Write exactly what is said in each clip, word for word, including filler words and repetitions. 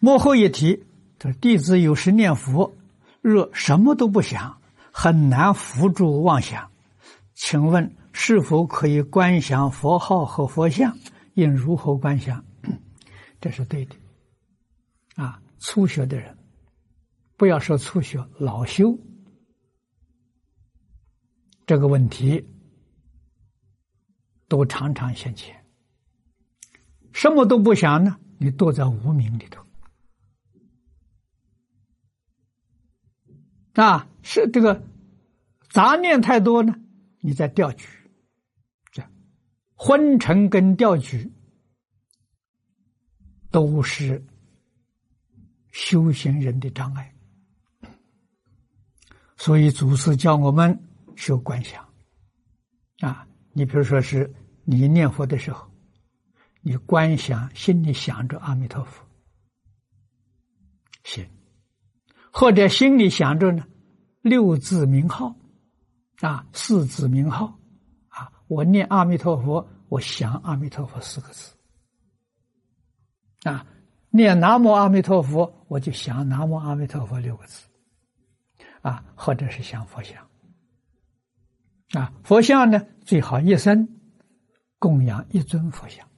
幕后一提，这弟子有时念佛，若什么都不想，很难扶住妄想。请问是否可以观想佛号和佛像？应如何观想？这是对的。啊，初学的人，不要说初学，老修，这个问题都常常现前。什么都不想呢，你躲在无明里头。啊，是这个杂念太多呢，你在钓局。这样，昏沉跟钓局都是修行人的障碍。所以祖师教我们修观想。啊，你比如说是你念佛的时候，你观想心里想着阿弥陀佛，行。或者心里想着呢六字名号，啊，四字名号，啊，我念阿弥陀佛，我想阿弥陀佛四个字，啊，念南无阿弥陀佛，我就想南无阿弥陀佛六个字，啊，或者是想佛像，啊，佛像呢最好一生供养一尊佛像，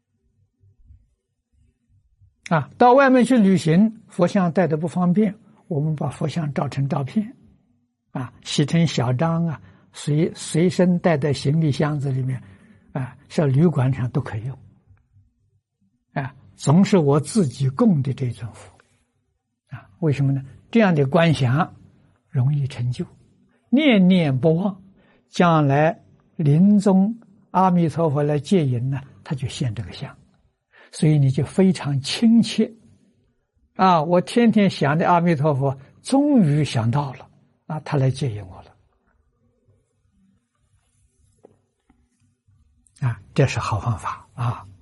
啊，到外面去旅行，佛像带的不方便，我们把佛像照成照片，啊，写成小张啊，随随身带在行李箱子里面，啊，在旅馆上都可以用，啊，总是我自己供的这尊佛，啊，为什么呢？这样的观想容易成就，念念不忘，将来临终阿弥陀佛来接引呢，他就现这个相，所以你就非常亲切。啊，我天天想的阿弥陀佛，终于想到了，啊，他来接引我了，啊，这是好方法啊。